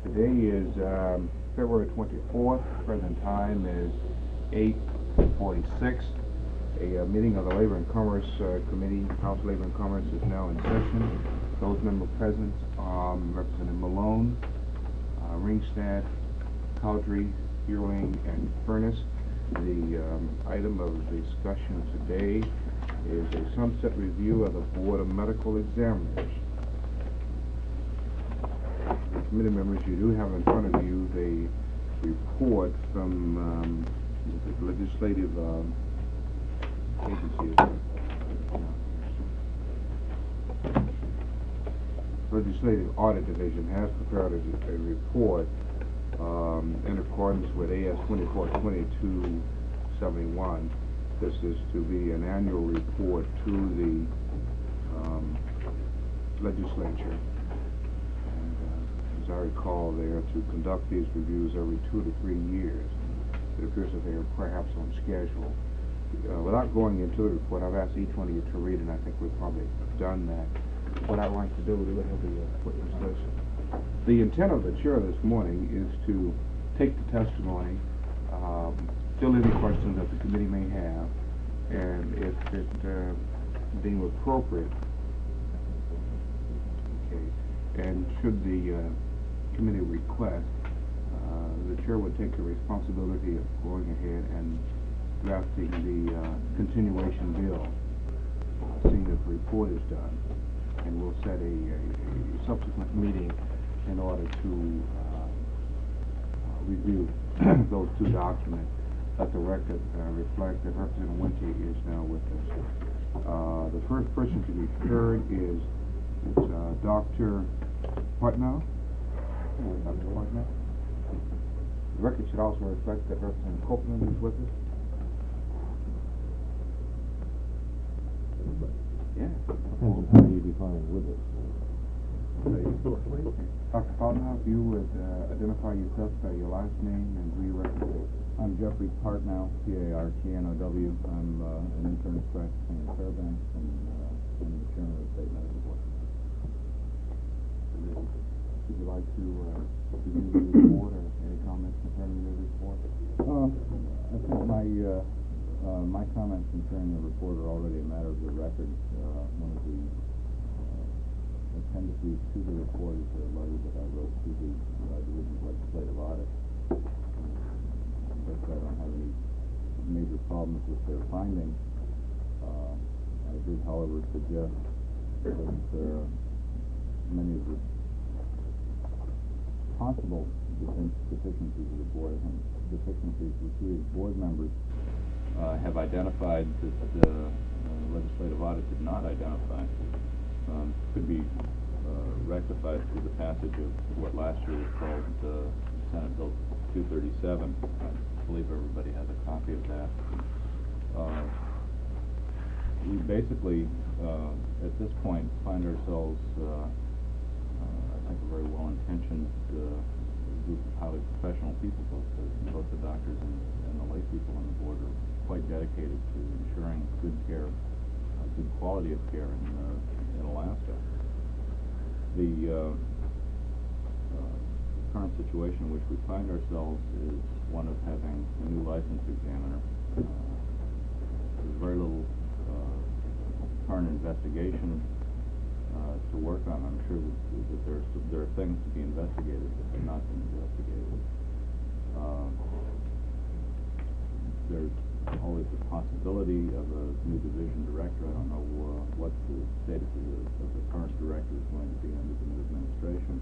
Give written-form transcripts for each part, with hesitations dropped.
Today is February 24th. Present time is 8:46. A meeting of the Labor and Commerce Committee, House Labor and Commerce, is now in session. Those members present, Representative Malone, Ringstad, Cowdery, Yearling, and Furness. The item of discussion today is a sunset review of the Board of Medical Examiners. Committee members, you do have in front of you the report from the legislative agency. Legislative Audit Division has prepared a report in accordance with AS 242271. This is to be an annual report to the legislature. And as I recall, they are to conduct these reviews every 2 to 3 years. It appears that they are perhaps on schedule. Without going into the report, I've asked each one of you to read it, and I think we've probably done that. What I'd like to do is have the witness list. The intent of the chair this morning is to take the testimony, fill any questions that the committee may have, and if it deemed appropriate, and should the committee request, the chair would take the responsibility of going ahead and drafting the continuation bill, seeing if the report is done, and we'll set a subsequent meeting in order to review those two documents. Let the record reflect that Representative Wente is now with us. The first person to be heard is Dr. Partnow. Dr. Partnow. The record should also reflect that Representative Copeland is with us. Yeah. Depends on how you define with us. Dr. Partnow, if you would identify yourself by your last name and who you represent. I'm Jeffrey Partnow, P-A-R-T-N-O-W. I'm an internist practicing in Fairbanks, and I'm the chairman of the State Medical Board. Would you like to begin with the report, or any comments concerning the report? I think my comments concerning the report are already a matter of the record. One of the appendices to the report is a letter that I wrote to the Division of Legislative Audit. I don't have any major problems with their findings. I did, however, suggest that many of the possible deficiencies of the board, deficiencies which we as board members have identified that the legislative audit did not identify, could be rectified through the passage of what last year was called Senate Bill 237. I believe everybody has a copy of that. We basically, at this point, find ourselves, I think, a very well-intentioned group of highly professional people. Both the doctors and the lay people on the board are quite dedicated to ensuring good care, good quality of care in Alaska. The current situation in which we find ourselves is one of having a new license examiner. There's very little current investigation to work on. I'm sure that there are things to be investigated that have not been investigated. There's always the possibility of a new division director. I don't know what the status of the current director is going to be under the new administration.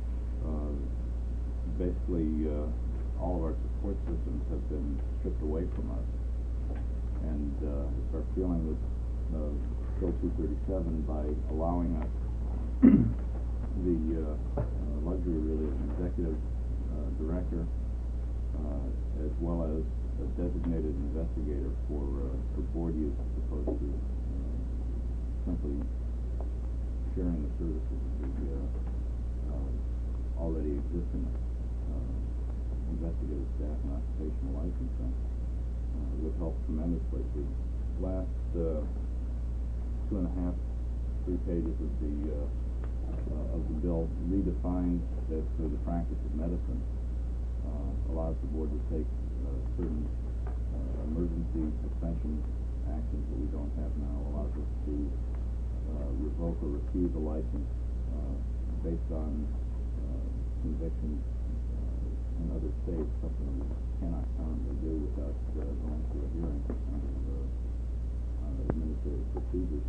Basically, all of our support systems have been stripped away from us, and it's our feeling that Bill 237, by allowing us the luxury, really, of an executive director, as well as a designated investigator for board use, as opposed to simply sharing the services of the already existing investigative staff and occupational licensing, would help tremendously. The last 2.5, 3 pages of the of the bill redefines that the practice of medicine, allows the board to take certain emergency suspension actions that we don't have now, allows us to revoke or refuse a license based on convictions in other states, something that we cannot currently do without going through a hearing under administrative procedures.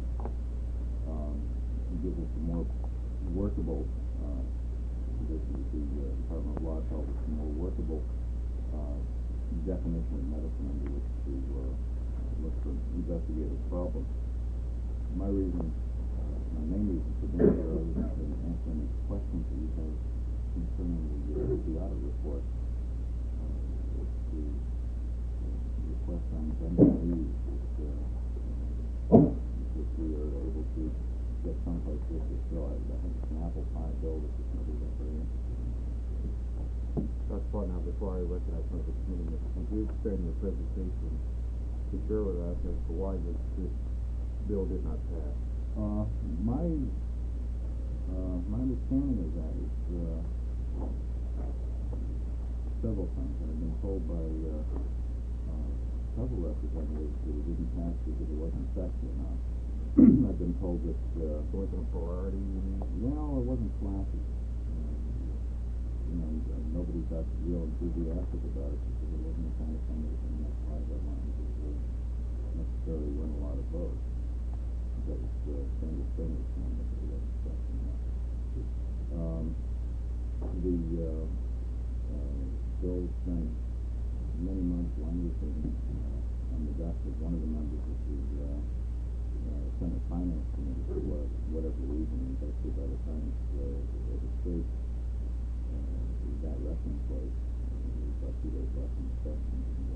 It gives us a more workable, the Department of Law tells us a more workable definition of medicine under which to look for investigative problems. My main reason for being here, other than to answer any questions that you have concerning the audit report, is to request on bending knees that we are able to get someplace with this bill. I think it's an apple pie bill that is going to be very interesting. Dr. Paul, now before I recognize one of the committee members, would you extend your presentation to share with us as to why this bill did not pass? My understanding of that is several times. I've been told by several representatives that it didn't pass because it wasn't sexy enough. I've been told that it wasn't a priority, you mean? Well, it wasn't flashy. Nobody got real enthusiastic about it because it wasn't the kind of thing that was in the next 5 headlines that would necessarily win a lot of votes. That was Senator Springer's point that it wasn't sexy enough. The bill spent many months languishing on the desk of one of the members of the Senate Finance Committee for whatever reason, and basically by the time it escaped that resting place, there was about 2 days left in the session.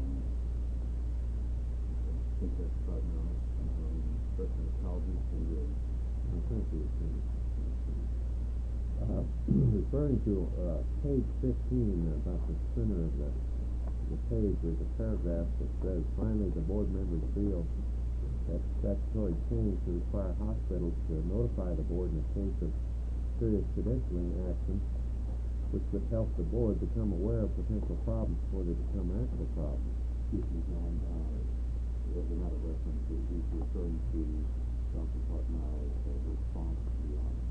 I think that's about now. President Calvi, thank you. Referring to page 15, about the center of the page, there's a paragraph that says, finally, the board members feel that statutory change to require hospitals to notify the board in the case of serious credentialing action, which would help the board become aware of potential problems before they become actual problems. Excuse me, John, there's another reference that he's referring to Dr. Partnow's response to the audit.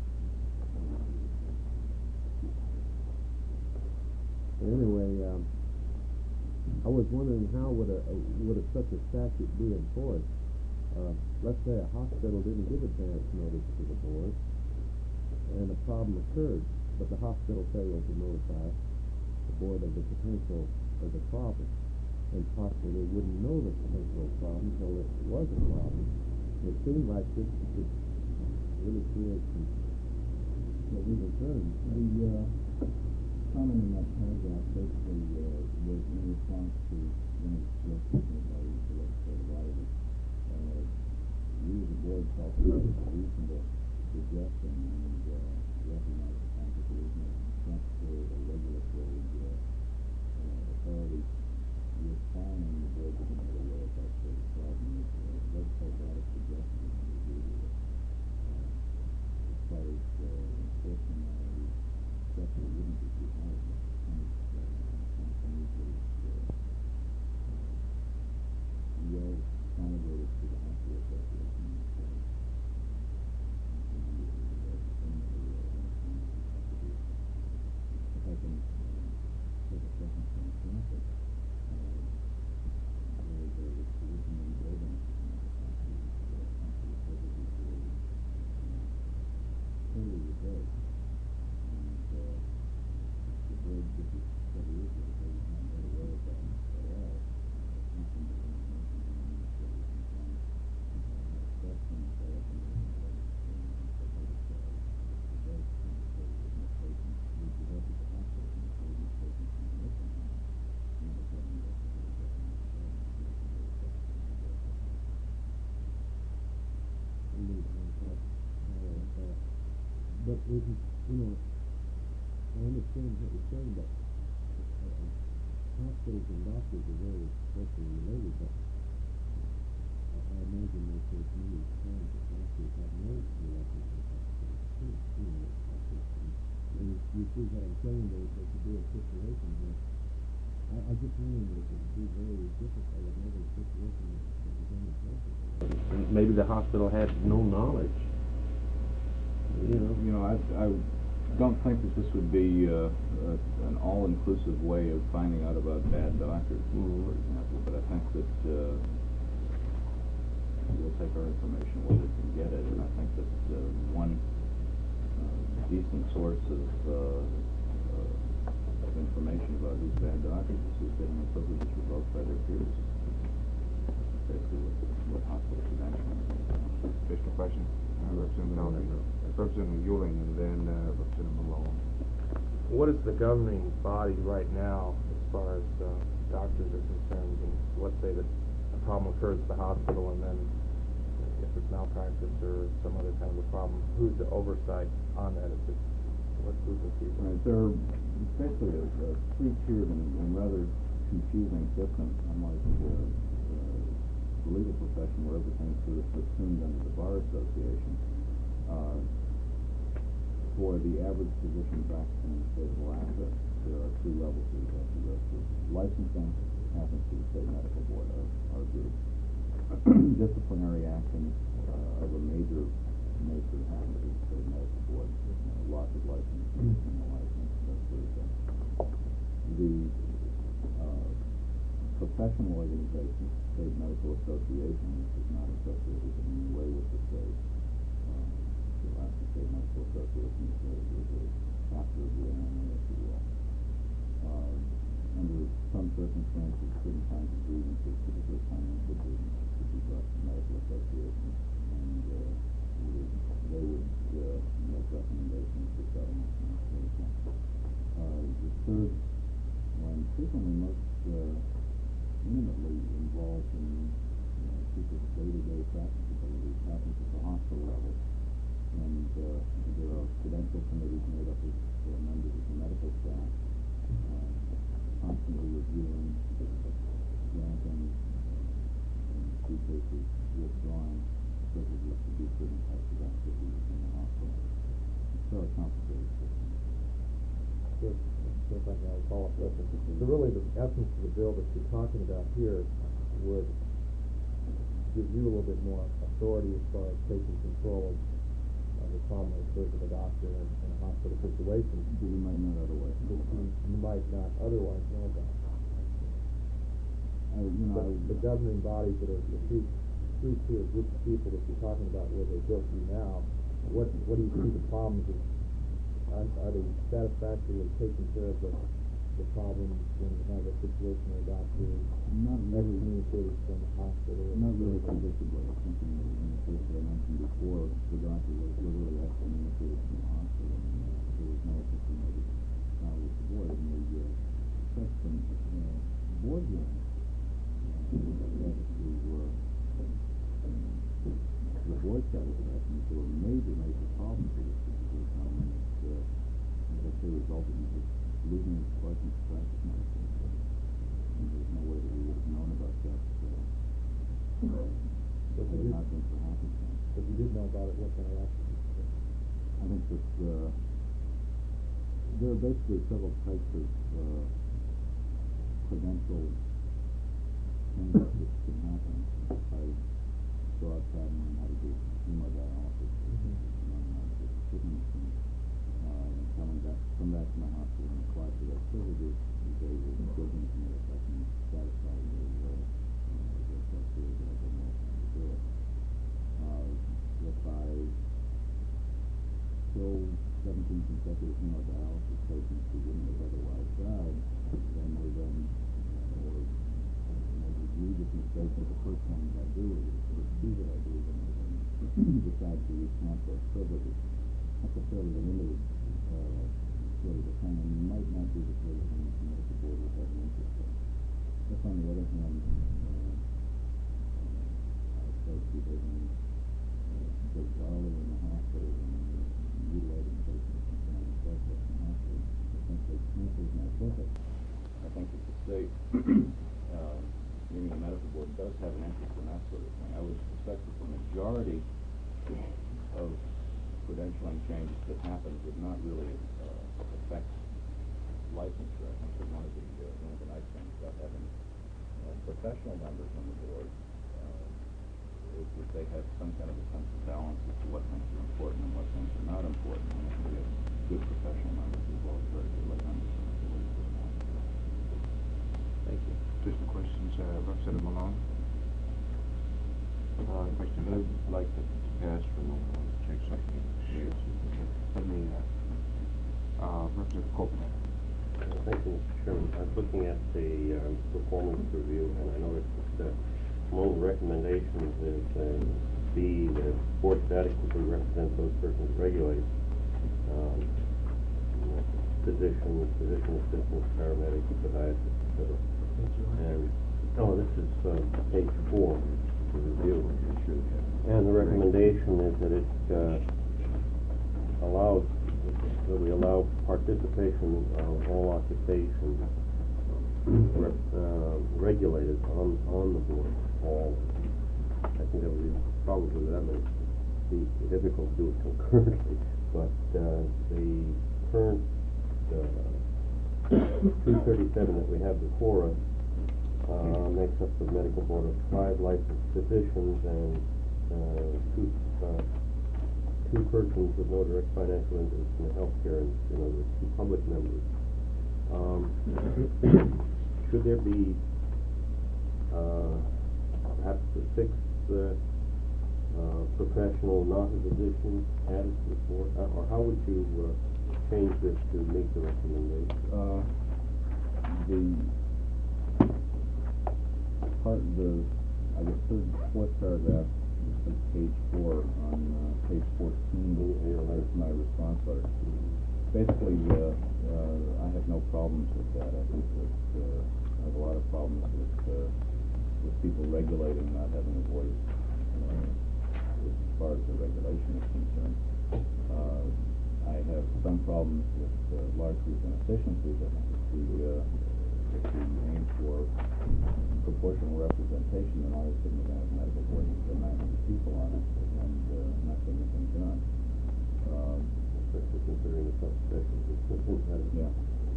Anyway, I was wondering how would such a statute be enforced? Let's say a hospital didn't give advance notice to the board, and a problem occurred, but the hospital failed to notify the board of the potential of the problem, and possibly they wouldn't know the potential problem until it was a problem. It seemed like this could really create some concerns. The comment in that paragraph basically was in response to one of the suggestions by the legislative auditor. We as a board felt that it was a reasonable suggestion and recognized the fact that there is no statutory or regulatory authority requiring the board to be made aware of that sort of problem. The legislative auditor suggested that we do as far as enforcing definitely wouldn't be too hard. Well promulgated to the hospital association. If I can take a second for example, there was pollution in the building totally reversed. The board did this several years ago, they was not made aware of that at all. Nothing but information on the administrative complaint. Question developing the public reverse administration. We developed the hospital and the administration from the mission. And the government investigated that and but I understand what you're saying, but hospitals and doctors are very closely related, but I imagine that there's many times that doctors have no relationship with hospitals too. see what I'm saying, there could be a situation where, I just wondering if it would be very difficult if another situation that was unacceptable. And maybe the hospital had no knowledge, you know. You know, I don't think that this would be an all-inclusive way of finding out about bad doctors, for example, but I think that we'll take our information where we can get it, and I think that one decent source of information about who's bad doctors is who's getting their privileges revoked by their peers. Basically what hospital credentialing is. Additional question? Representative Calhoun. Representative Euling, and then Representative Malone. What is the governing body right now as far as doctors are concerned? And let's say that a problem occurs at the hospital, and then if it's malpractice or some other kind of a problem, who's the oversight on that? Is it what group of people? Right, they're basically a three-tiered and rather confusing system, unlike the legal profession where everything's sort of subsumed under the Bar Association. For the average physician practicing in the state of Alaska, there are two levels that you have to go through. Licensing happens to the state medical board, our group. Disciplinary actions of a major nature happen to the state medical board. Loss of license, criminal license, that sort of thing. The professional organization, State Medical Association, which is not associated in any way with the state, the Alaska State Medical Association is a chapter of the AMA, if you will. Under some circumstances, certain kinds of grievances, particularly financial grievances, could be brought to medical associations, and they would make recommendations for settlement and that sort of thing. The third, and frequently most intimately involved in people's day-to-day practicability, happens at the hospital level. And there are credential committees made up of members of the medical staff, constantly reviewing, granting, in a few cases, withdrawing privileges to do certain types of activities in the hospital. It's a fairly complicated system. If I can follow up question. So really the essence of the bill that you're talking about here would give you a little bit more authority as far as taking control of the problem that occurs with a doctor in a hospital situation. That you might not otherwise know about. You might not otherwise know about. The governing bodies that are the three-tier group of people that you're talking about where they go through now, what do you see the problems of? Are they satisfactorily taking care of the problems when you have a situation where a doctor is excommunicated from the hospital? Not really predictably. I think in the case that I mentioned before, the doctor was literally excommunicated from the hospital, and there was no systematic trial with the board. And the question, board hearings, the board satisfaction, there were major problems with this particular gentleman. As I say, resulted in his losing his license to practice medicine. And there's no way that we would have known about that had it not been for happenstance. If you did know about it, what can I ask you? I think that there are basically several types of credential changes that can happen. I go outside and learn how to do hemodialysis, kidney machine. Come back to my hospital and apply for those privileges, they will give them to me if I can satisfy their criteria that I've been able to do it. If I kill 17 consecutive hemodialysis patients who wouldn't have otherwise died, then they or make egregious mistakes with the first one that I do, or the first two that I do, then they decide to recant those privileges. That's a fairly limited sort of a thing, and you might not do the sort of thing that the medical board would have an interest in. If, on the other hand, I start behaving bizarrely in the hospital and mutilating patients and so on and so forth in the hospital, essentially cancels my purpose. I think that the state, meaning the medical board, does have an interest in that sort of thing. I would suspect that the majority of credentialing changes that happen would not really affects licensure. I think that one of the nice things about having professional members on the board is that they have some kind of a sense of balance as to what things are important and what things are not important. And I think we have good professional members as well as very good lay members on the board at this point. Thank you. Additional questions, Representative Malone? Question. I'd like to pass for a moment on check something. Sure. Let me, Representative Copeland. Thank you, Mr. Chairman. I was looking at the performance review, and I noticed that among the recommendations is B, that boards adequately represent those persons regulated. Physicians, physician assistants, paramedics, podiatrists, etc. And, this is page 4 of the review. And the recommendation is that it allows, that we allow participation of all occupations regulated on the board. All, I think that would be probably, that may be difficult to do it concurrently, but the current 237 that we have before us makes up the medical board of 5 licensed physicians and two persons with no direct financial interest in the healthcare, and the 2 public members. Should there be perhaps a 6th professional, not a physician, added to the board, or how would you change this to meet the recommendation? I guess fourth paragraph, page 4 on page 14 is my response letter. Basically, I have no problems with that. I think that I have a lot of problems with people regulating, not having a voice as far as the regulation is concerned. I have some problems with large group inefficiencies. I think if we aim for proportional representation, then obviously we're going to have medical boards with 900 people on it, and not getting anything done. Especially considering the subspecialties. Yeah.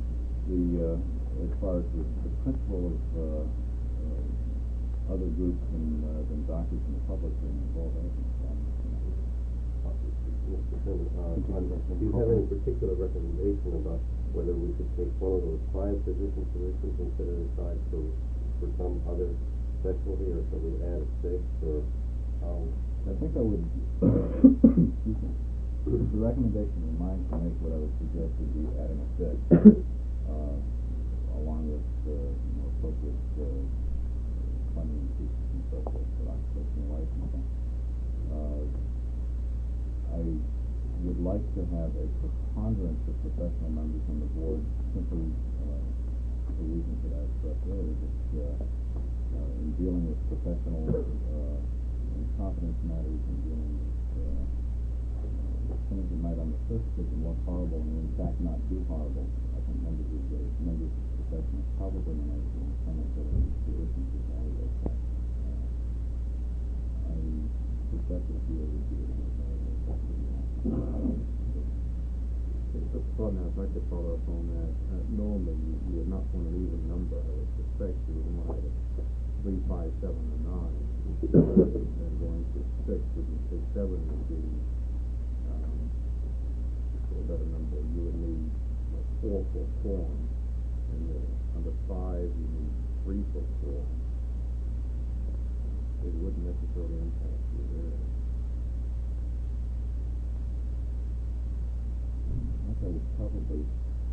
As far as the principle of other groups than doctors and the public being involved, I have no problem with that. Do you have any particular recommendation about whether we should take one of those 5 physician positions and set it aside for some other specialty, or should we add a 6th, or how? I think I would, excuse me, the recommendation of mine to make what I would suggest would be adding a 6th, along with appropriate funding increases and so forth for occupational licensing. I would like to have a preponderance of professional members on the board, simply for reasons that I expressed earlier, that in dealing with professional competence matters and dealing with things that might on the surface make them look horrible and in fact not do horrible. I think members of the profession is probably an age in some of the positions that value those facts. I suspect that if you ever do it, Now, if I could follow up on that, normally you would not want an even number. I would suspect you would want to 3, 5, 7, or 9. Then going to 6, would you say 7 would be a better number? You would need 4 for quorum, and under 5 you need 3 for quorum. It wouldn't necessarily impact you there. I would probably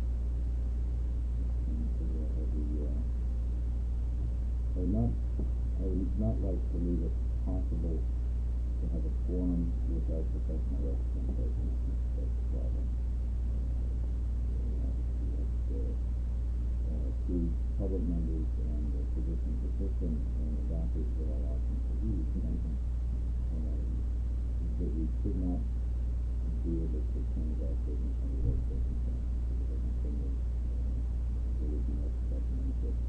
I would not like to leave it possible to have a quorum without professional representation. That's the problem. Two public members and the physician's assistant and the doctors are all options for use. That we should not deal with the transact business under those circumstances. Because I think there would be no professional interest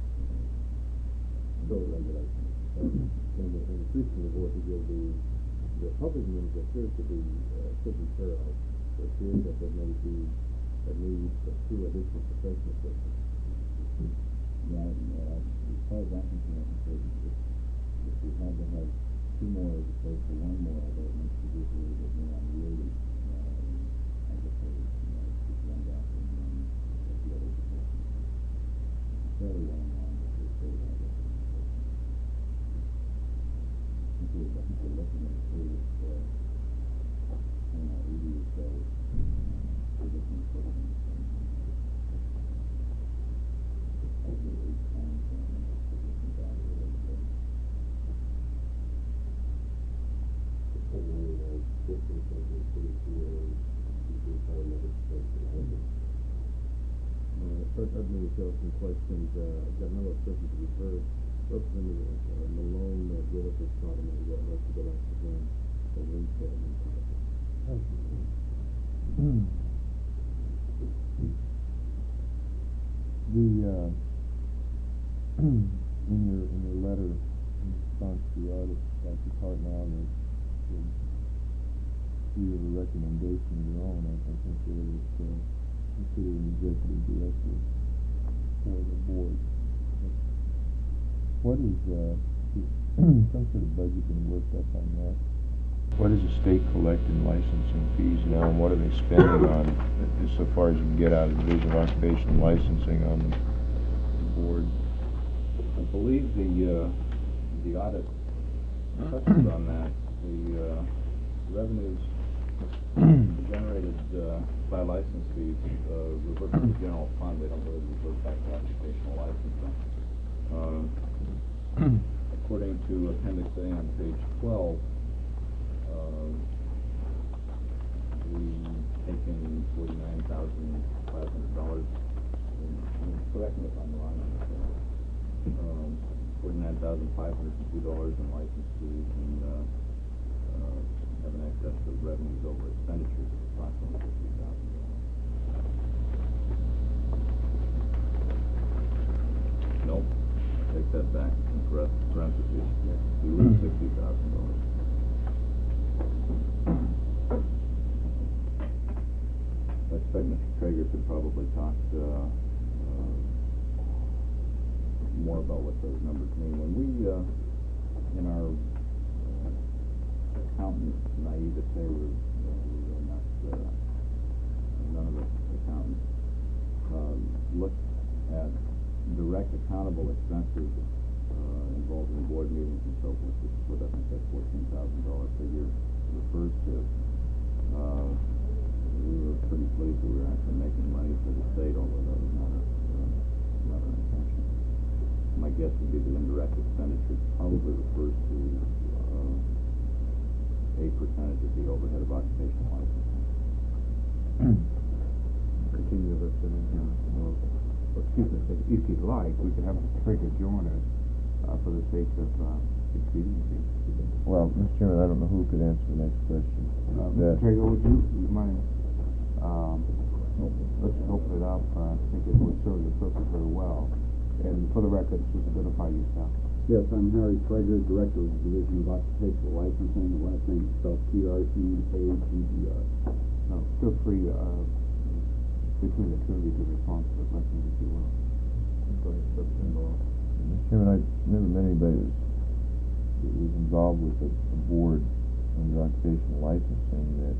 in the regulation. And increasingly, what to give the public members appears to be taken care of. It appears that there may be a that needs two additional professional assistants. Yeah, as far as I'm concerned, I think if we had to have two more as opposed to one more, although it makes the group a little bit more unruly, I guess I would, keep one doctor and one of the other positions. Fairly well in line with the state of that recommendation. I think we're looking at a period of, I don't know, 80 or so physician assistants. First, I'd maybe tell some questions. I've got a number of questions that we've heard. Representative Malone, Gillis, Sodom, and what else to go back to him, and then Thank you. In your letter in response to the artist, Dr. Hartnell, and you have a recommendation of your own. I think there was consider an executive director for the board. What is some sort of budget been worked up on that? What does the state collect in licensing fees now, and what are they spending on, so far as you can get out of the Division of Occupational Licensing on the board? I believe the audit touches on that. The revenues generated by license fees revert to the general fund. They don't really revert back to occupational licensing. According to Appendix A on page 12, we take in $49,500. Correct me if I'm wrong on this. $49,502 in license fees, and have an excess of revenues over expenditures of approximately $50,000. Nope, take that back in parentheses. We lose $60,000. I expect Mr. Traeger could probably talk more about what those numbers mean. When we, in our accountant naivete, we're really not, none of us accountants, look at direct accountable expenses involved in board meetings and so forth, which is what I think that $14,000 figure refers to. We were pretty pleased that we were actually making money for the state, although that was not our intention. My guess would be that indirect expenditures probably refers to a percentage of the overhead of occupational licensing. Continue with the, excuse me, if you'd like, we could have Mr. Traeger join us for the sake of expediency. Well, Mr. Chairman, I don't know who could answer the next question. Mr. Traeger, would you mind? Let's open it up. I think it would serve the purpose very well. And for the record, just identify yourself. Yes, I'm Harry Traeger, Director of the Division of Occupational Licensing. The last name is spelled T-R-E-A-G-E-R. Feel free between the two of you to respond to the question, if you will. Go ahead, Representative. Mr. Chairman, I've never met anybody that was involved with a board under occupational licensing that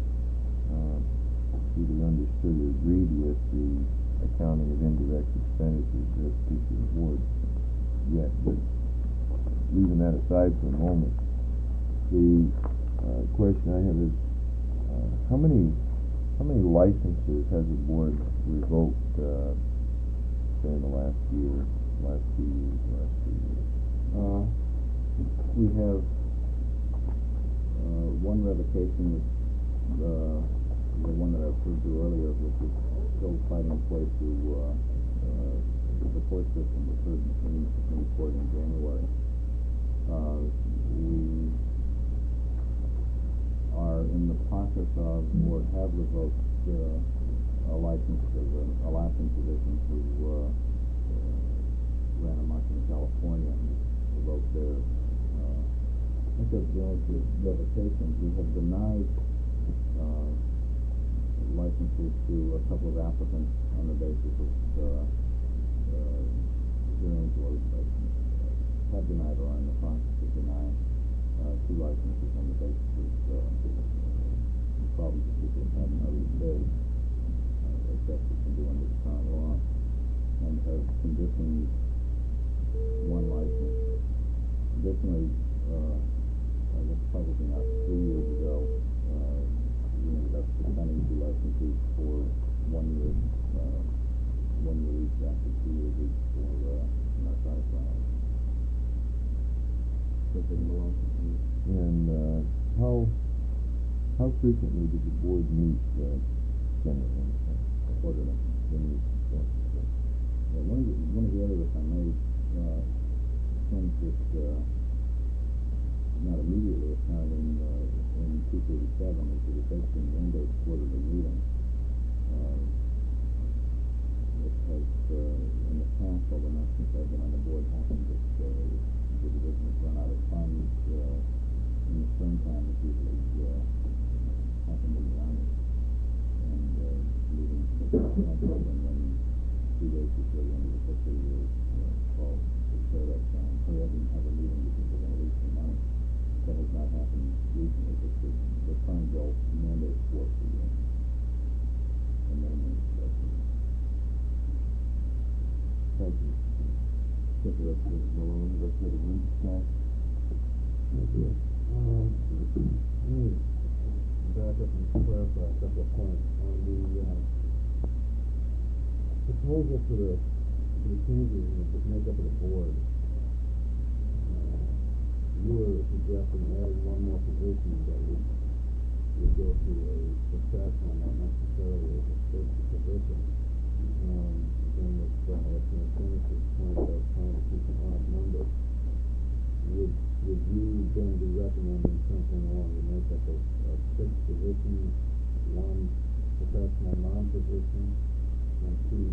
either understood or agreed with the accounting of indirect expenditures for a particular board yet. But leaving that aside for a moment, the question I have is how many licenses has the board revoked say in the last year, last 2 years, last 3 years? We have one revocation, the one that I referred to earlier, which is still fighting its way through the court system. Was heard in the Supreme Court in January. We are in the process of, or have revoked a license of an Alaskan physician who ran amok in California and revoked their. I think those are the revocations. We have denied licenses answers to a couple of applicants on the basis of, hearings or, have denied or are in the process of denying, 2 licenses on the basis of, problems that people have had in other states, as best we can do under the current law, and have conditioned 1 license. Additionally, I guess probably not 3 years ago, we ended up suspending 2 licenses for 1 year, 1 year each after 2 years each for narcotic violence. And how frequently did the board meet, generally? Quarterly. One of the other, if I may, things that not immediately apparent in 237 is that it does seem mandate quarterly meeting. It has in the past, although not since I've been on the board, happened that the division has run out of funds in the springtime. It's usually happened in the Army, and meetings have been canceled, and then 2 days before the end of the fiscal year called to clear that time. Hurry up and have a meeting because we're going to lose some money. That has not happened recently, but the current bill mandates 4 per year. And minimum is 4 per year. Thank you. Take the rest of it alone, the rest of the room, Jack. Thank you. Let me back up and clarify a couple of points on the proposal for the changes in the makeup of the board. You were suggesting adding 1 more position that would go to a professional, not necessarily a first position. And if Dennis's point about trying to keep an odd number, would you then be recommending something along the makeup of 6 positions, 1 professional non-position, and 2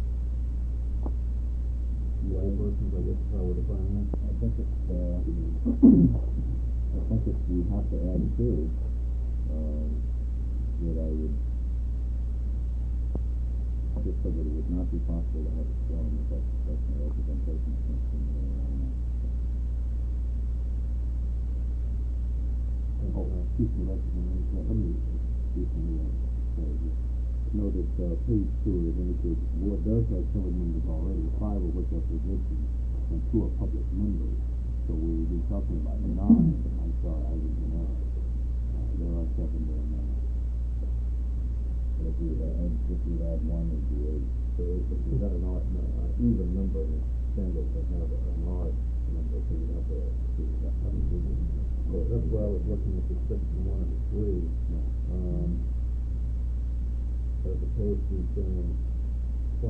laypersons, I guess is how I would define that? I think if we have to add 2, that I would just so that it would not be possible to have a quorum without professional representation. Excuse me, let me do some note that page 2, it indicates the board does have 7 members already, 5 of which are positions and 2 are public members. So we would be talking about 9. I'm sorry, I was in error. There are 7 there now. If you add 1, it'd be 8. So if you've got an odd, even number, and it's standard to have an odd number, so you have to have a big one. So that's why I was looking at the 6 and 1 and 3. As opposed to saying 5, 2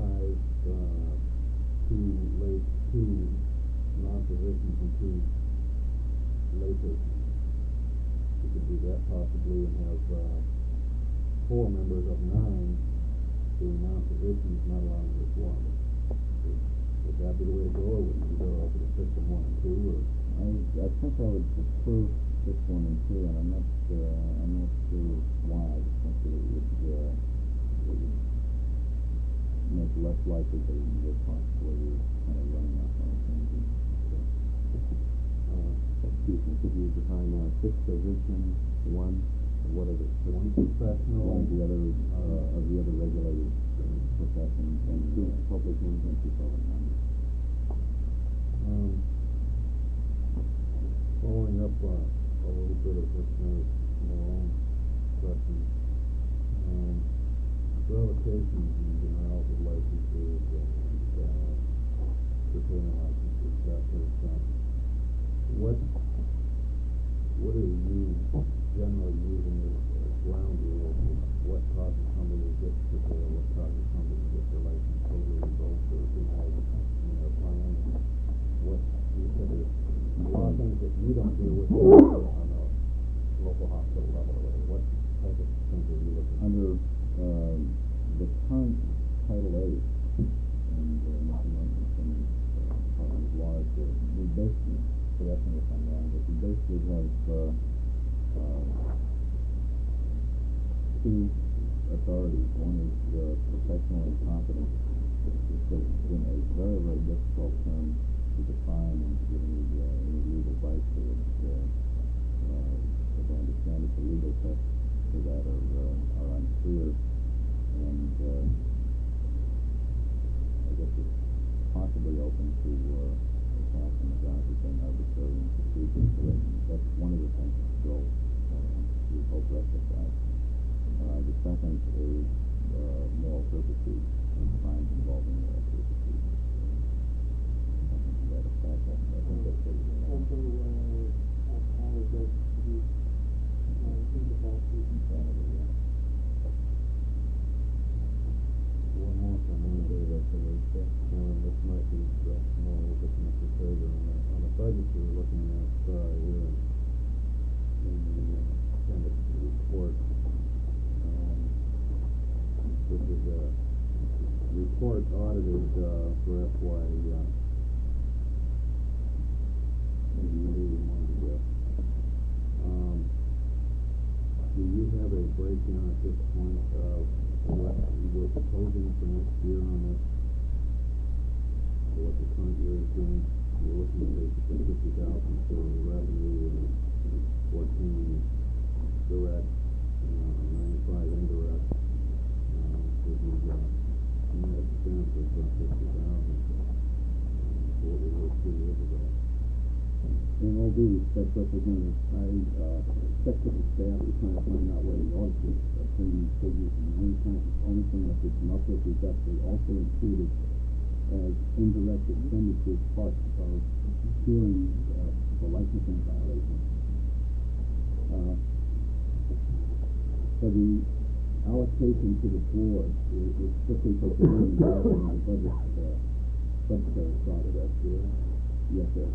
non-positions and 2 laypersons. You could do that possibly and have 4 members of 9 being non-positions, not allowing the quorum. Would that be the way to go, or would you go for the 6 and 1 and 2? Or I think I would prefer 6, 1, and 2, and I'm not sure why. I just think that it would make it less likely that you would possibly kind of running off on a tangent. Excuse me, could you define 6 positions, 1, what are the 1 professional, One of the other regulated professions, and 2 public ones and 2 public members. following up a little bit of Malone's question. Revocations and denials of licenses and curtailing licenses, that sort of stuff. What are you generally using as ground rules? What causes somebody to get curtailed? What causes somebody to get their license totally revoked or denied in their plan? What you said there's a lot of things that you don't deal with on a local hospital level or whatever. What type of things are you looking at? Under the current Title 8 and some laws, we basically, correct me if I'm wrong, but we basically have 2 authorities. One is professional incompetence. It's been a very, very difficult term to define and to give any legal bite to it. As I understand it, the legal tests for that are unclear, and I guess it's possibly open to attack on the grounds of being arbitrary and capricious. So that's one of the things that's still we hope rectified. The second is moral turpitude and crimes involving moral turpitude. Something to that effect. I think that's what you know. Also, how is that to be incapacity? Insanity, yeah. One more from one of the resolutions, this might be more a little bit necessary on the budget we're looking at here in the appendix to the report. This is a report audited for FY 81. Do you have a breakdown at this point of what we're proposing for next year on this? Or what the current year is doing? We're looking at basically 50,000 for revenue and 14 direct, 95 indirect. With the net expense of 50,000 for what we were 2 years ago. In all due respect, Representative, I checked with the staff to try to find out where the auditors are putting these figures, and the only thing that they come up with is that they also included as indirect expenditures part of hearings for licensing violations. So the allocation to the board is strictly for hearing the budgetary process. Yes, sir.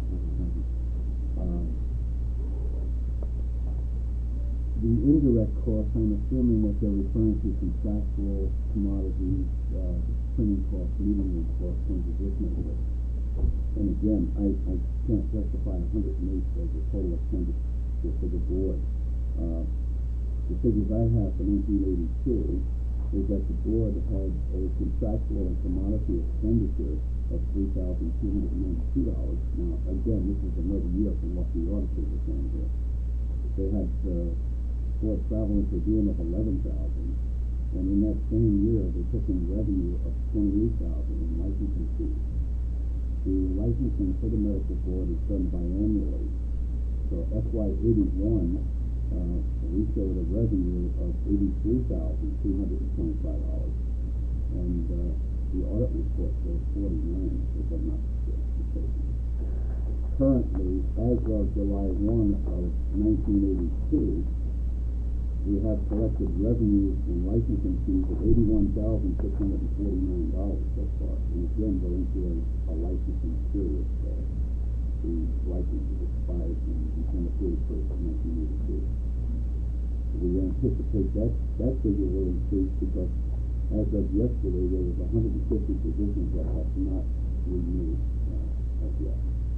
The indirect costs, I'm assuming that they're referring to contractual commodities, printing costs, meeting room costs, things of this nature. And again, I can't justify 108 as a total expenditure for the board. The figures I have for 1982 is that the board had a contractual and commodity expenditure of $3,292. Now, again, this is another year from what the auditors are saying here. They had board travel and per diem of $11,000, and in that same year, they took in revenue of $28,000 in licensing fees. The licensing for the medical board is done biannually. So FY 81, we showed a revenue of $83,225, and the audit report shows $49, if I'm not mistaken. Currently, as of July 1 of 1982, we have collected revenues and licensing fees of $81,649 so far. And again, we're into a licensing period. The license expired on December 31st of 1982. We anticipate that figure will increase because as of yesterday, there was 150 positions that have not renewed as yet.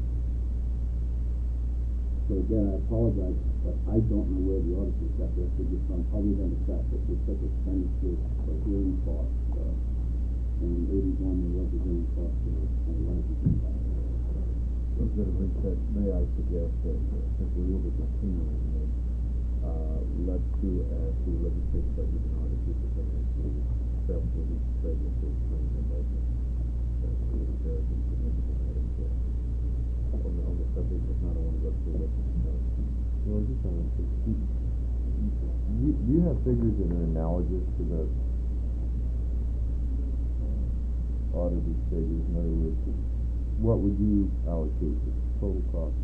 So again, I apologize, but I don't know where the auditors got their figures from, other than the fact that we took expenditures for hearing costs, and in 81 there was a hearing cost for licensing. Representative, may I suggest that since we will be continuing this, let's do as the legislative budget and audit is pertaining to steps with each president to explain the budget. That's really very significant items there. On the subject, if not, I want to go through what well, just do you have figures that are analogous to the audited figures? In other words, what would you allocate the total cost?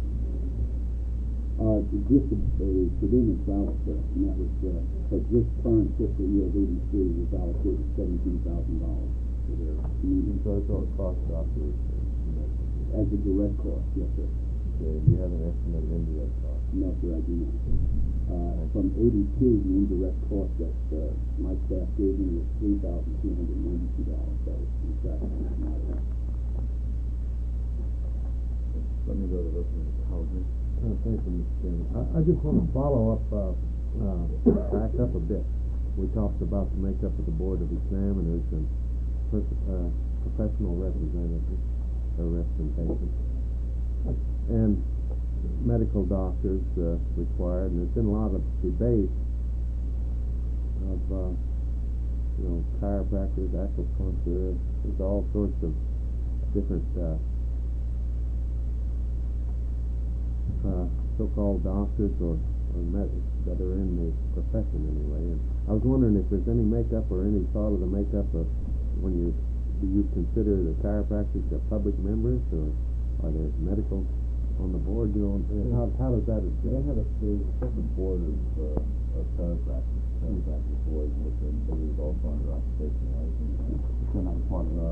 Just the civilian travel, sir, and that was, for this current fiscal year of 83 was allocated $17,000 for their meeting. So it's all cost to operate. As a direct cost, yes, sir. Okay, do you have an estimate of indirect cost? No, sir, I do not. From 82, the indirect cost that my staff gave me was $3,292. That was contractual commodity. Let me go to Representative Hauser. Thank you, Mr. Chairman. I just want to follow up, back up a bit. we talked about the makeup of the Board of Examiners and professional representatives, or representation. And medical doctors required, and there's been a lot of debate of, chiropractors, acupuncturists, there's all sorts of different so-called doctors or medics that are in the profession anyway. And I was wondering if there's any makeup or any thought of the makeup of when do you consider the chiropractors the public members, or are there medical on the board? How does that? They have a separate board of chiropractors, boards, which are believe also under occupational license. They're not part of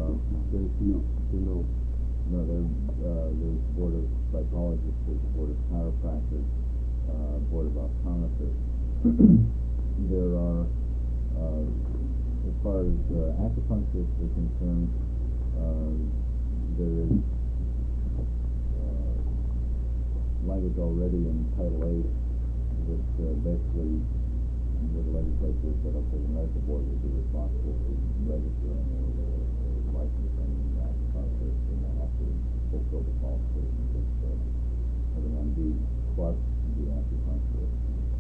No, there's board of psychologists, there's board of chiropractors, board of optometrists. There are, as far as acupuncturists are concerned, there is language already in Title VIII which basically the legislature said, okay, the medical board will be responsible for registering or licensing acupuncturists, and they have to fulfill the qualifications of an MD plus the acupuncturist.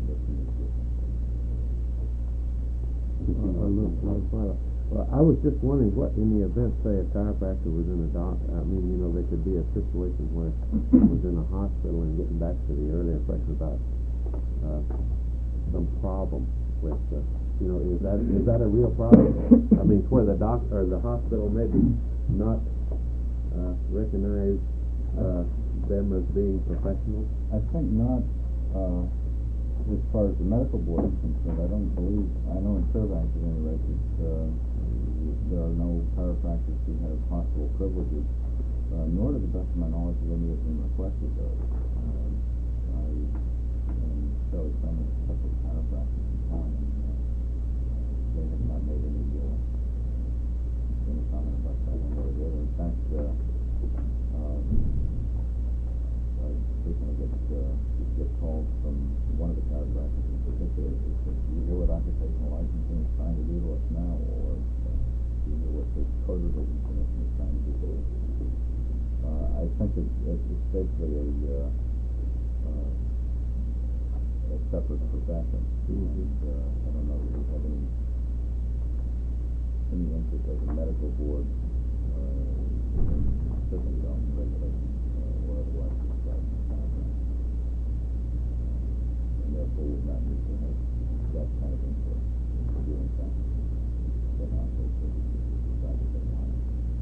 Well, I was just wondering what, in the event, say, a chiropractor was in there could be a situation where he was in a hospital and getting back to the earlier question about some problem with, is that a real problem? I mean, where the doctor or the hospital maybe not recognize them as being professionals? I think not. As far as the medical board is concerned, I don't believe, I know in Fairbanks at any rate, that there are no chiropractors who have hospital privileges, nor to the best of my knowledge have any of them requested those. I am fairly friendly with a couple of chiropractors in town, and they have not made any comment about that one way or the other. In fact, I frequently get calls from one of the chiropractors in particular who says, "Do you hear what occupational licensing is trying to do to us now?" Or "Do you hear what the code revision commission is trying to do to us?" I think it's basically a separate profession, and I don't know that we have any interest as a medical board, certainly don't regulate or otherwise describe the chiropractor. And therefore would not need to have that kind of input into doing things that not so decided they want.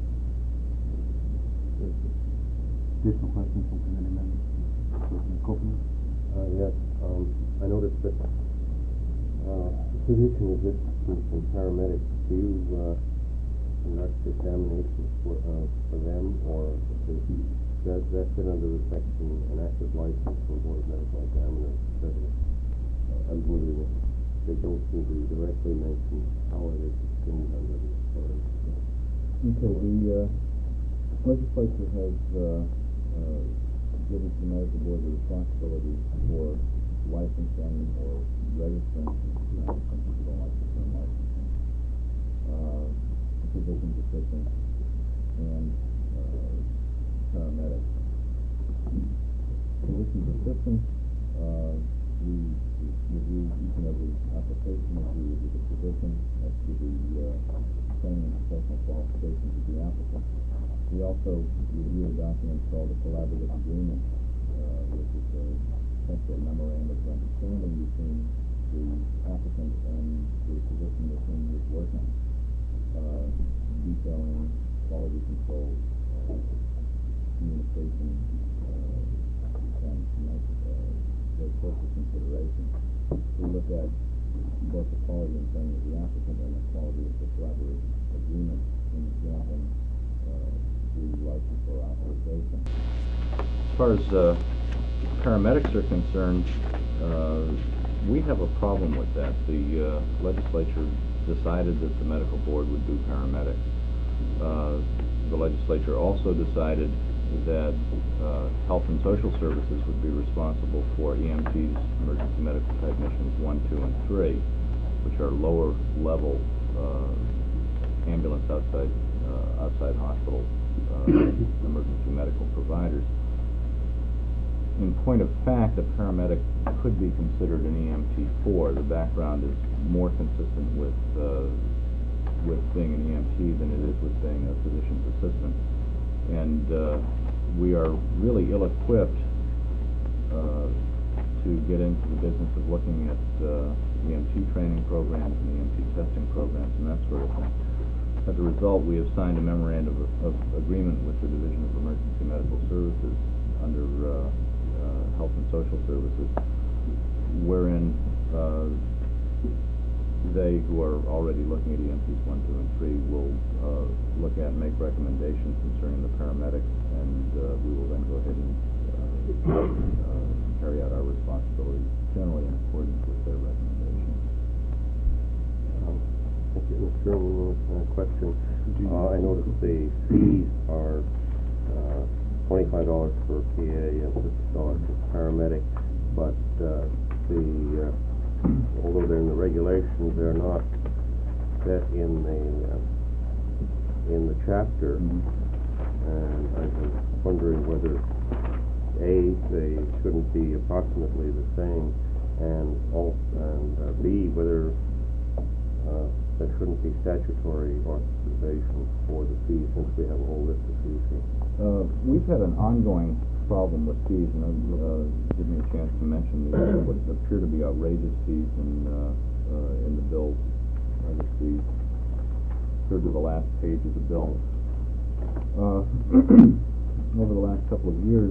Additional questions from committee members? Copeland? Yes, I noticed that physician assistants and paramedics, do you conduct examinations for them, or does that fit under the section, an active license for board of medical examiners, etc.? I'm wondering if they don't seem to directly mention how it is distinct under the authority. Okay, the legislature has given to the medical board the responsibility for licensing or registering, some people don't like the term licensing, physician assistants and paramedics. Physician assistants, we review each and every application as we review the physician, as to the training and professional qualifications of the applicant. We also review a document called a collaborative agreement, which is essentially a memorandum of understanding between the applicant and the physician with whom he is working, detailing quality control, communication, and those sorts of considerations. We look at both the quality and training of the applicant and the quality of the collaborative agreement in granting the license or authorization. As far as paramedics are concerned, we have a problem with that. The legislature decided that the medical board would do paramedics. The legislature also decided that health and social services would be responsible for EMTs, emergency medical technicians 1, 2, and 3. which are lower level ambulance outside hospital emergency medical providers. In point of fact, a paramedic could be considered an EMT4. The background is more consistent with being an EMT than it is with being a physician's assistant. And we are really ill-equipped to get into the business of looking at EMT training programs and EMT testing programs and that sort of thing. As a result, we have signed a memorandum of agreement with the Division of Emergency Medical Services under Health and Social Services, wherein they, who are already looking at EMTs 1, 2, and 3, will look at and make recommendations concerning the paramedics, and we will then go ahead and carry out our responsibilities generally in accordance with their recommendations. Thank you, Mr. Chairman. One question. I noticed the fees are $25 for PA and $50 for paramedic, but although they're in the regulations, they're not set in the chapter. And I was wondering whether A, they shouldn't be approximately the same, and B, whether there shouldn't be statutory authorization for the fees, since we have a whole list of fees here. We've had an ongoing problem with fees, and give me a chance to mention what appear to be outrageous fees in the bill. I guess the third to the last page of the bill. Over the last couple of years,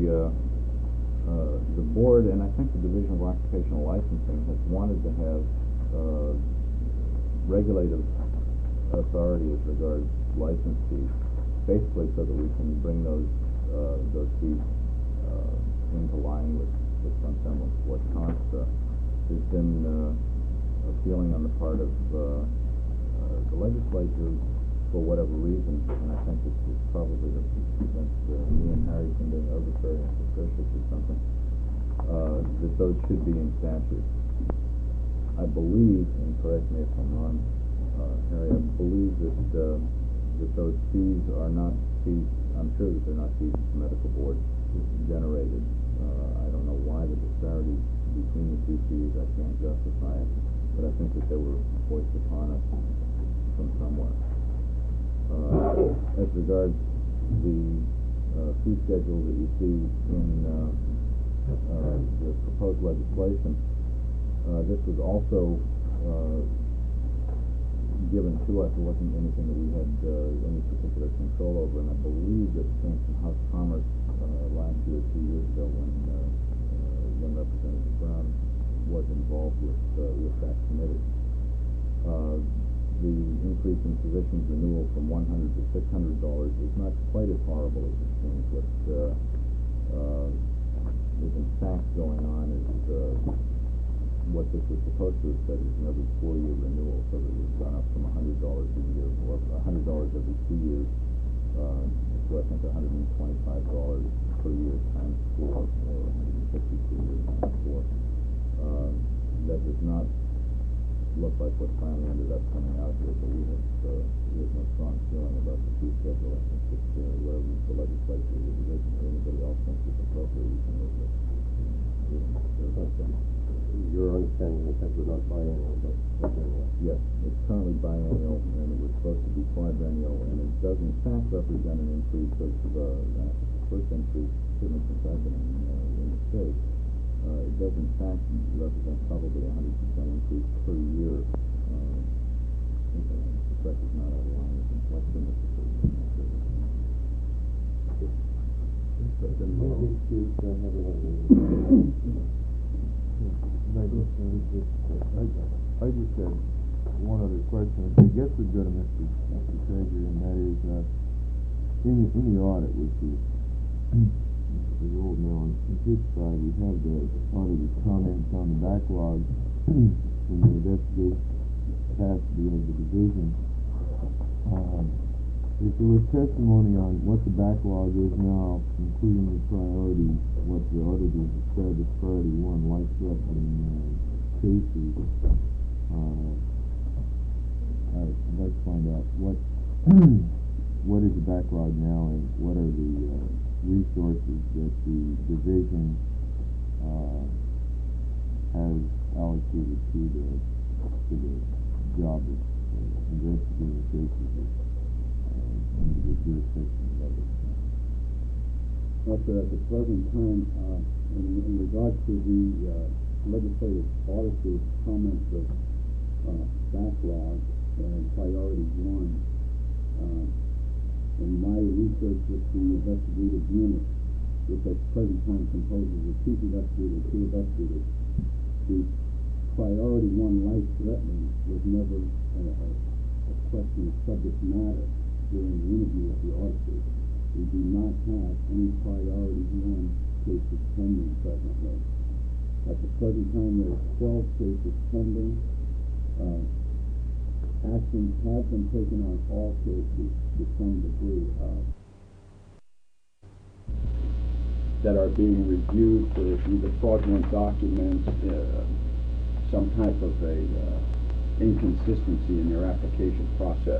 the board and I think the Division of Occupational Licensing has wanted to have regulative authority as regards license fees, basically so that we can bring those fees into line with some semblance of what costs are. There's been a feeling on the part of the legislature, for whatever reason, and I think it's probably against me and Harry from being arbitrary and capricious or something, that those should be in statute. I believe, and correct me if I'm wrong, Harry, I believe that those fees are not fees, I'm sure that they're not fees that the medical board generated. I don't know why the disparity between the two fees, I can't justify it, but I think that they were forced upon us from somewhere. As regards the fee schedule that you see in the proposed legislation, this was also given to us. It wasn't anything that we had any particular control over, and I believe that it came from House Commerce last year, 2 years ago, when Representative Brown was involved with that committee. The increase in physicians' renewal from $100 to $600 is not quite as horrible as it seems. What is in fact going on is what this was supposed to have said is an every 4-year renewal, so that we've gone up from $100 a year, or $100 every 2 years, to I think $125 per year times 4, or $150 per year times 4. That does not look like what finally ended up coming out here, but we have no strong feeling about the fee schedule. I think that wherever the legislature, the division, or anybody else thinks it's appropriate, we can move it. Your understanding is that we're not biennial, but quadrennial. Yes, it's currently biennial, and it was supposed to be quadrennial, and it does in fact represent an increase of, the first increase, certainly since I've been in the state. It does in fact represent probably 100% increase per year. I think the correct is not out of line with inflection of the first I just had one other question, I guess would go to Mr. Treasurer, and that is, in the audit, which is old now, on his side, we have the auditor's comments on the backlog in the investigation capacity of the division. If there was testimony on what the backlog is now, including the priorities, what the auditors described as priority 1, life-threatening cases, find out what what is the backlog now, and what are the resources that the division has allocated to the job of investigating cases under the jurisdiction of others. Well, sir, at the present time, in regards to the legislative auditor's comments of backlog and priority one, in my research with the investigative unit, which at the present time composes the chief investigator and two investigators, the priority one life-threatening was never a question of subject matter during the interview with the auditor. We do not have any priority one cases pending presently. At the present time, there are 12 cases pending. Actions have been taken on all cases to some degree that are being reviewed for either fraudulent documents, some type of a inconsistency in their application process.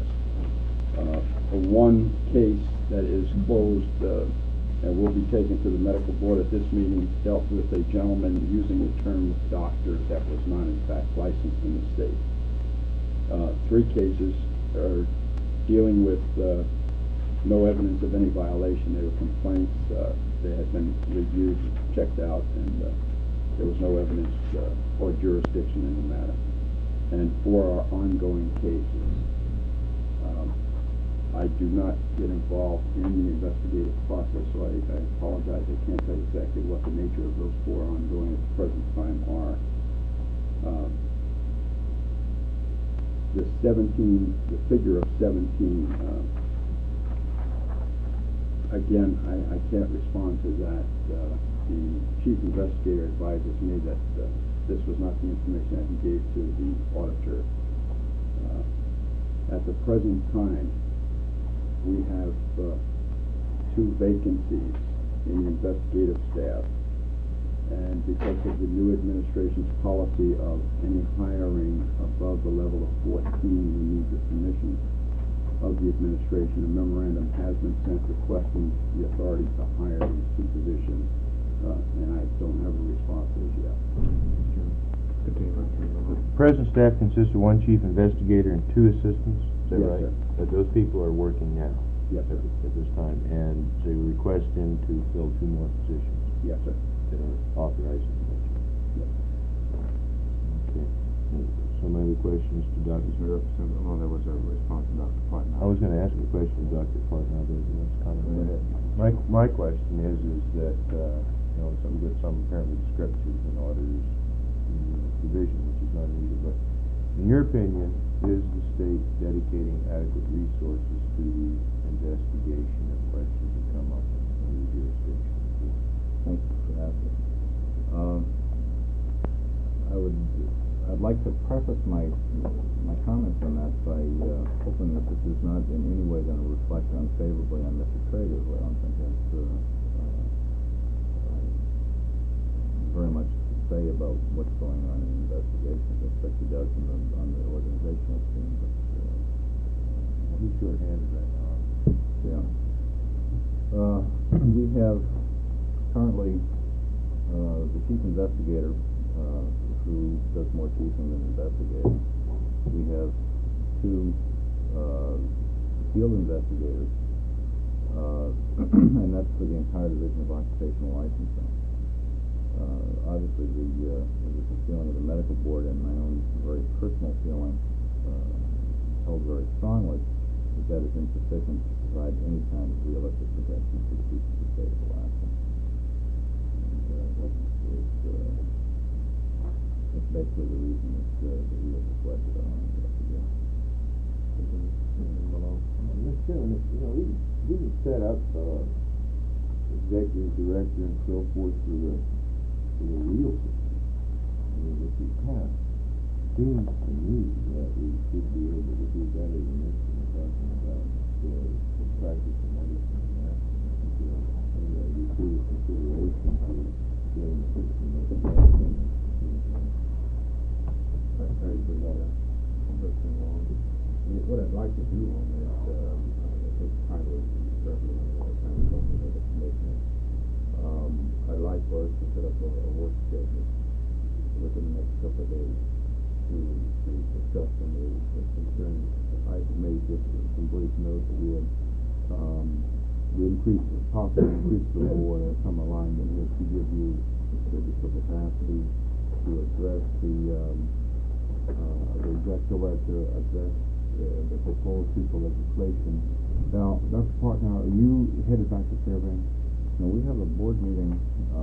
One case that is closed and will be taken to the medical board at this meeting dealt with a gentleman using the term doctor that was not in fact licensed in the state. 3 cases are dealing with no evidence of any violation. They were complaints. They had been reviewed, checked out, and there was no evidence or jurisdiction in the matter. And 4 are ongoing cases. I do not get involved in the investigative process, so I apologize. I can't tell you exactly what the nature of those 4 ongoing at the present time are. The figure of 17, again, I can't respond to that. The chief investigator advises me that this was not the information that he gave to the auditor. At the present time, we have 2 vacancies in the investigative staff, and because of the new administration's policy of any hiring above the level of 14, we need the permission of the administration. A memorandum has been sent requesting the authority to hire these 2 positions, and I don't have a response as yet. Continue. The present staff consists of 1 chief investigator and 2 assistants, is that Yes, right? sir. But those people are working now? Yes, sir. At this time, and they request him to fill 2 more positions Yes, sir. that are authorized. Yes. Okay. Some other questions to Dr. Mr. Representative, well, there was a response from Dr. Partnow. I was going to ask a question to Dr. Partnow, but let's comment on that. My question is that we've got some apparently discrepancies in auditors division, which is not needed, but in your opinion, is the state dedicating adequate resources to the investigation of questions that come up under the jurisdiction? Thank you for asking. I'd like to preface my comments on that by hoping that this is not in any way going to reflect unfavorably on Mr. Traeger, who I don't think has very much to say about what's going on in investigations. I expect he does on the organizational team, but Well, he's short-handed right now. yeah. We have currently the chief investigator who does more chiefing than investigating. We have 2 field investigators, and that's for the entire division of occupational licensing. Obviously, there's a feeling of the medical board, and my own very personal feeling, held very strongly, that is insufficient to provide any kind of realistic protection for the people of the state of Alaska. That's basically the reason that we have requested our own investigation. Mr. Chairman, we can set up executive director and so forth for the real system. I mean, if we have, seems to me that we should be able to do better than this when we're talking about the practice of medicine and that. You see the consideration to getting the system that's medicine. What I'd like to to do on it. I think time was certainly time was something that was commitment. I'd like for us to set up a work schedule within the next couple of days to discuss some of the concerns. I made just some brief notes here. We possibly increase the board at some alignment here to give you the capacity to address the executive director, address the proposed piece of legislation. Now, Dr. Partnow, are you headed back to Fairbanks? No, we have a board meeting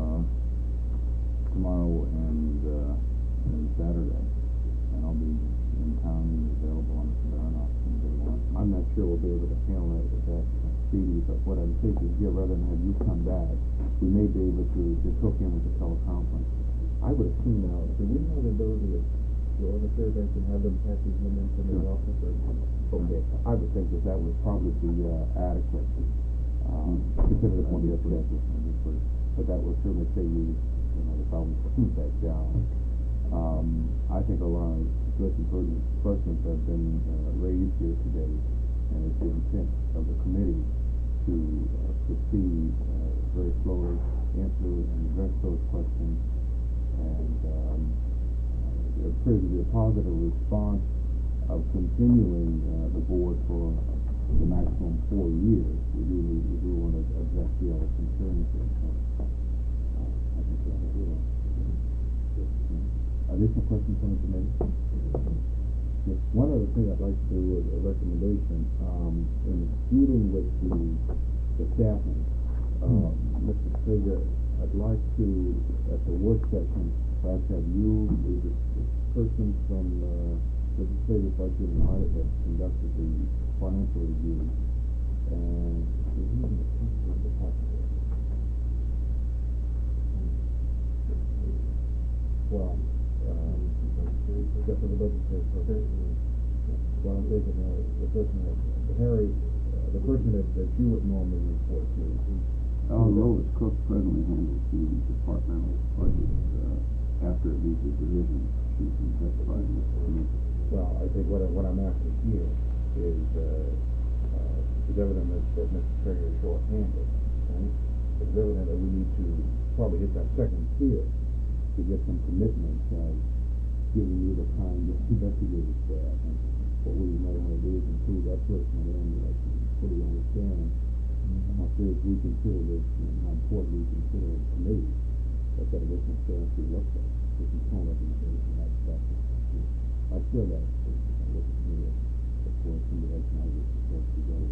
tomorrow and Saturday, and I'll be in town and available on the Savannah from day one. I'm not sure we'll be able to handle it with that speedy, but what I'm thinking here, rather than have you come back, we may be able to just hook in with the teleconference. I would assume now, do we have the ability to go to Fairbanks and have them pass these amendments in their office? Okay, I would think that would probably be adequate, considering one of the schedules. But that will certainly save you, the problem comes back down. I think a lot of good and pertinent questions have been raised here today, and it's the intent of the committee to proceed very slowly, answer and address those questions, and there appears to be a positive response of continuing the board for the maximum 4 years. We do want to address the other concerns here. So, I think that's good. Additional questions from the committee? Yes. One other thing I'd like to do is a recommendation in dealing with the staffing. Mr. Sprague, I'd like to, at the work session, perhaps have you, the person from legislative budget and audit that conducted the financial review, and well, except for the budget person. Well, I'm thinking the person that Harry, the person that you would normally report to. Lois Cook presently handles the departmental budget. After these revisions, she can testify in this committee. Well, I think what I'm asking here is it's evident that Mr. Perry is short-handed, right? It's evident that we need to probably hit that second tier to get some commitment, giving you the time to investigate the staff. And what we might want to do is include that person in that can fully understand how serious we consider this and how important we consider the committee that additional staff we looked at. We can call recommendation that stuff. I share that with the committee. Of course, somebody else might be supposed to go.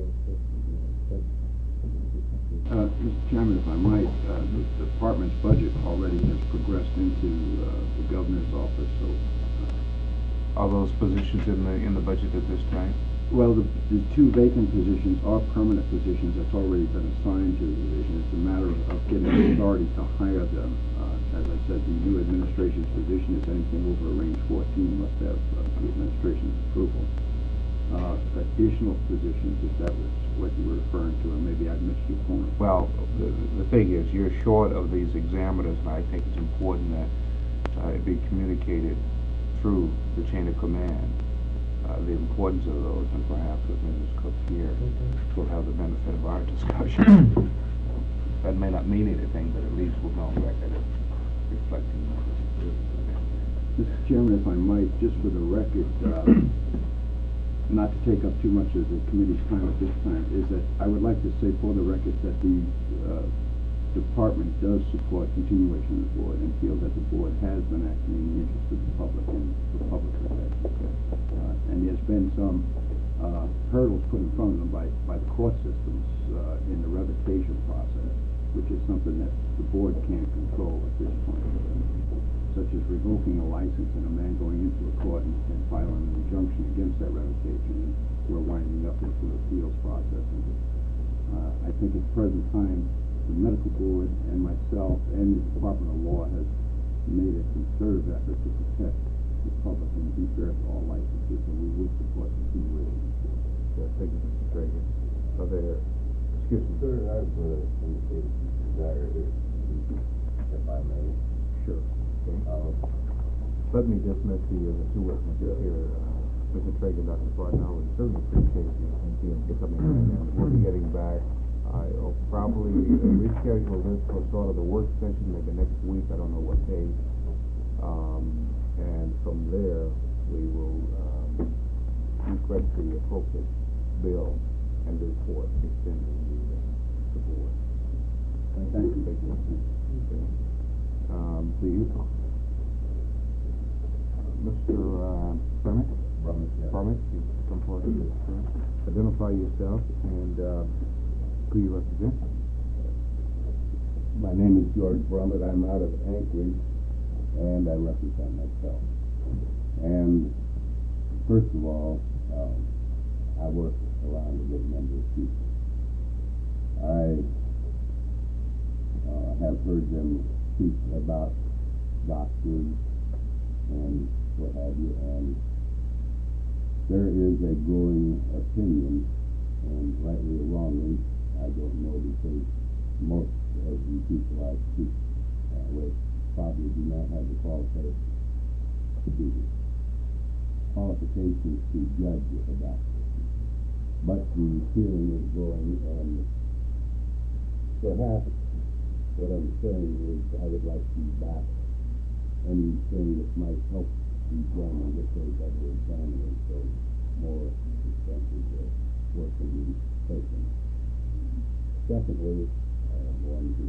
Mr. Chairman, if I might, the department's budget already has progressed into the governor's office, so Are those positions in the budget at this time? well, the 2 vacant positions are permanent positions that's already been assigned to the division. It's a matter of getting authority to hire them. As I said, the new administration's position is anything over range 14 must have the administration's approval. Additional positions, if that was what you were referring to, and maybe I missed your point. Well, the thing is, you're short of these examiners, and I think it's important that it be communicated through the chain of command, the importance of those, and perhaps with Mrs. Cook here, we'll have the benefit of our discussion. That may not mean anything, but at least we'll know record of reflecting those. Mr. Chairman, if I might, just for the record, not to take up too much of the committee's time at this time, is that I would like to say for the record that the department does support continuation of the board and feel that the board has been acting in the interest of the public and for public protection. And there's been some hurdles put in front of them by the court systems in the revocation process, which is something that the board can't control at this point, such as revoking a license and a man going into a court and filing an injunction against that revocation, and we're winding up into an appeals process. I think at the present time, the medical board and myself and the Department of Law has made a concerted effort to protect the public and be fair to all licenses, and we would support continuation. Thank you, Mr. Sprague. Are there, excuse me? Sir, I've indicated desire to, if I may. Sure. Okay. Let me just make the 2 witnesses here. Mr. trade conductors right now, and certainly appreciate you coming in, and we'll be getting back. I'll probably reschedule this for sort of the work session, maybe next week, I don't know what day. And from there, we will request the appropriate bill and report extending the board. Thank you. Please. Mr. Permit? Permit, you come forward, Mr. Identify yourself and who you represent. My name is George Brummett. I'm out of Anchorage, and I represent myself. And first of all, I work around a good number of people. I have heard them speak about doctors and what have you, and there is a growing opinion, and rightly or wrongly, I don't know, because most of the people I speak with probably do not have the qualifications to judge a doctor. But the feeling is growing, and perhaps what I'm saying is I would like to back anything that might help the gentlemen get those other examiners, so more expensive work can be taken. Secondly, I want to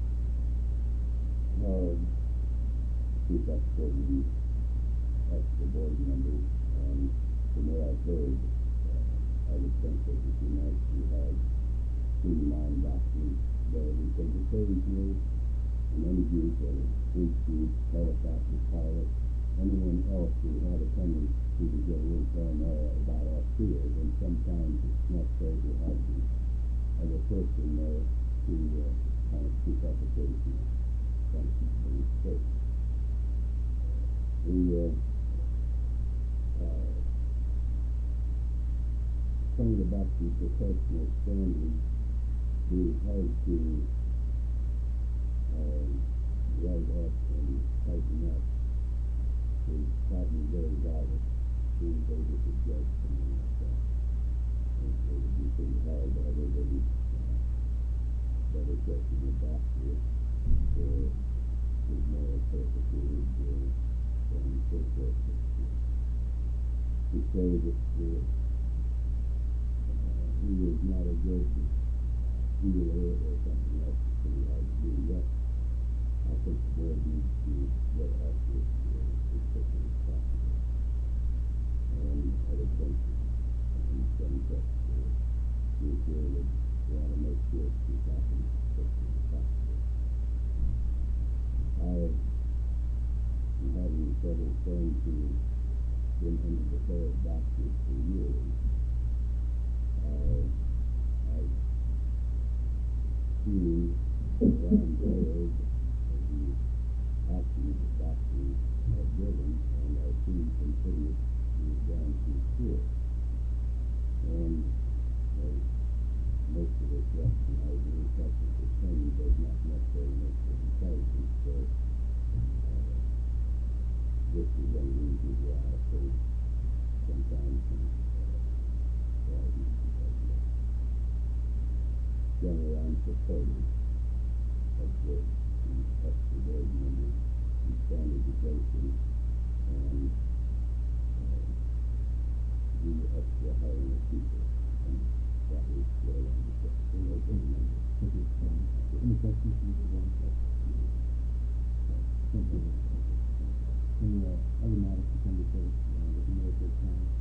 speak up for the extra board members, and from what I've heard, I would think that it would be nice to have 3-9 doctors there, because occasionally in any group, or police group, helicopter pilot, anyone else who had a tendency to get a little paranoia about our field, and sometimes it's necessary to have the other person there to kind of keep up occasionally. Thank you for your space. Something about the professional standards, we had to write up and tighten up. Is probably very valid to be able to judge something like that. And it would be pretty hard to have everybody better judging a doctor for his moral purposes and so forth. To say that he is not a good healer or something else is pretty hard to do. Yet, I think the board needs to get at this as quickly as possible. And I would think in some that we would want to make sure this happens as quickly as possible. I have been having several friends who have been under the care of doctors for years. I've seen around the world the actions that doctors have given, and I've seen some things down to school. And most of us recognize the effect that the training does not necessarily make the intelligence. So this is one reason why I think sometimes generally I'm supportive of the extra board members and standardization and the extra hiring of people. And that is where I want to put the local members. Any questions from the board? Thank you. Any other matters to come before the medical plan?